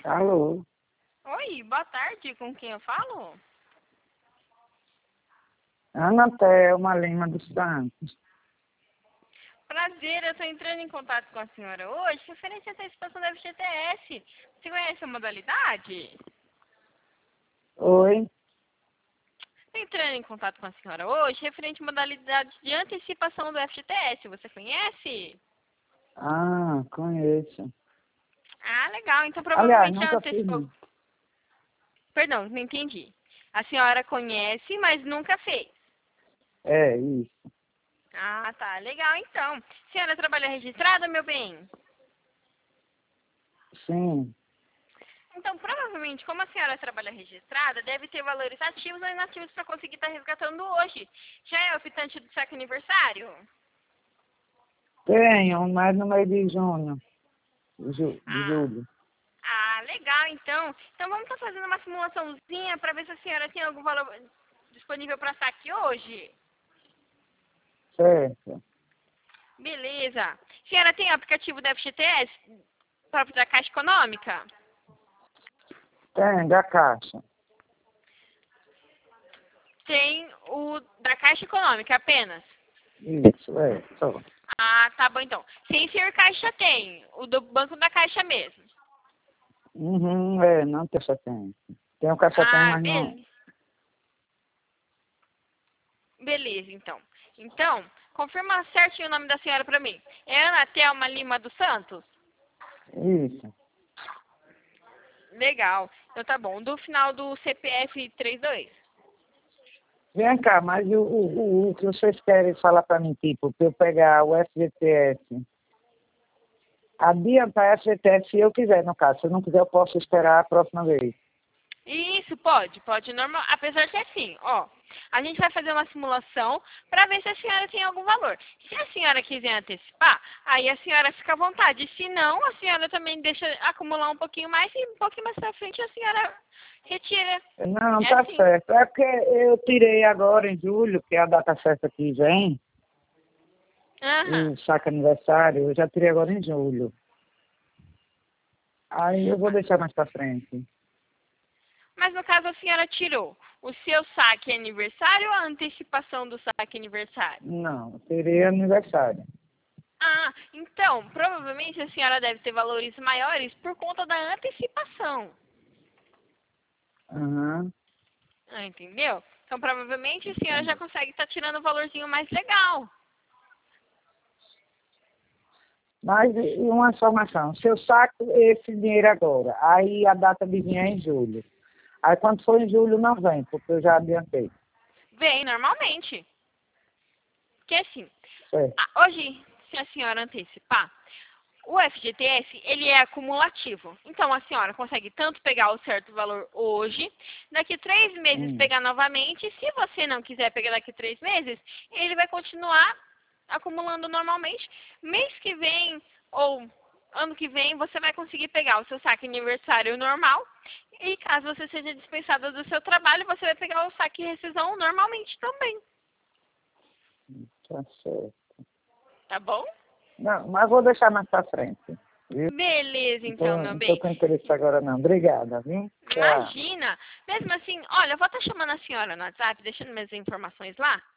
Alô? Oi, boa tarde. Com quem eu falo? Ana Thelma Lima dos Santos. Prazer, eu estou entrando em contato com a senhora hoje referente à antecipação da FGTS. Você conhece a modalidade? Oi? Estou entrando em contato com a senhora hoje referente à modalidade de antecipação do FGTS. Você conhece? Ah, conheço. Ah, legal. Então Aliás, provavelmente já nunca fiz. antecipou. Perdão, não entendi. A senhora conhece, mas nunca fez. É, isso. Ah, tá. Legal, então. A senhora trabalha registrada, meu bem? Sim. Então, provavelmente, como a senhora trabalha registrada, deve ter valores ativos ou inativos para conseguir estar resgatando hoje. Já é optante do saque aniversário? Tenho, mas no mês de junho. De Ah, julho. legal, então. Então, vamos estar fazendo uma simulaçãozinha para ver se a senhora tem algum valor disponível para saque hoje. Certo. Beleza. A senhora tem o aplicativo da FGTS, próprio da Caixa Econômica? Tem, da Caixa. Tem o da Caixa Econômica apenas? Isso, é. Só. Ah, tá bom então. Sem ser Caixa tem, o do Banco da Caixa mesmo. Uhum, é, não tem Caixa tem. Tem o Caixa tem, Ah, mas não. beleza, então. Então, confirma certinho o nome da senhora pra mim. É Ana Thelma Lima dos Santos? Isso. Legal. Então tá bom. Do final do CPF 32. Vem cá, mas o que vocês querem falar para mim, tipo, para eu pegar o FGTS, adiantar a FGTS se eu quiser, no caso. Se eu não quiser, eu posso esperar a próxima vez. Isso, pode normal. Apesar que assim, ó, a gente vai fazer uma simulação para ver se a senhora tem algum valor. Se a senhora quiser antecipar, aí a senhora fica à vontade. Se não, a senhora também deixa acumular um pouquinho mais e um pouquinho mais pra frente a senhora retira. Não, É tá assim. certo. É porque eu tirei agora em julho, que é a data certa que vem, Aham. o saque aniversário, eu já tirei agora em julho. Aí eu vou deixar mais para frente. Mas no caso a senhora tirou o seu saque aniversário ou a antecipação do saque aniversário? Não, tirei aniversário. Ah, então, provavelmente a senhora deve ter valores maiores por conta da antecipação. Aham. Ah, entendeu? Então, provavelmente a senhora já consegue estar tirando um valorzinho mais legal. Mas e uma informação, se eu saco esse dinheiro agora, aí a data de vir é em julho. Aí quando for em julho não vem, porque eu já adiantei. Vem normalmente. Porque assim, Certo. hoje, se a senhora antecipar, o FGTS, ele é acumulativo. Então, a senhora consegue tanto pegar o certo valor hoje, daqui 3 meses Hum. pegar novamente. Se você não quiser pegar daqui 3 meses, ele vai continuar acumulando normalmente. Mês que vem ou ano que vem, você vai conseguir pegar o seu saque aniversário normal. E caso você seja dispensada do seu trabalho, você vai pegar o saque rescisão normalmente também. Tá certo. Tá bom? Não, mas vou deixar mais para frente. Viu? Beleza, então, Então, meu não estou bem. com interesse agora não. Obrigada, viu? Tchau. Imagina. Mesmo assim, olha, eu vou estar chamando a senhora no WhatsApp, deixando minhas informações lá.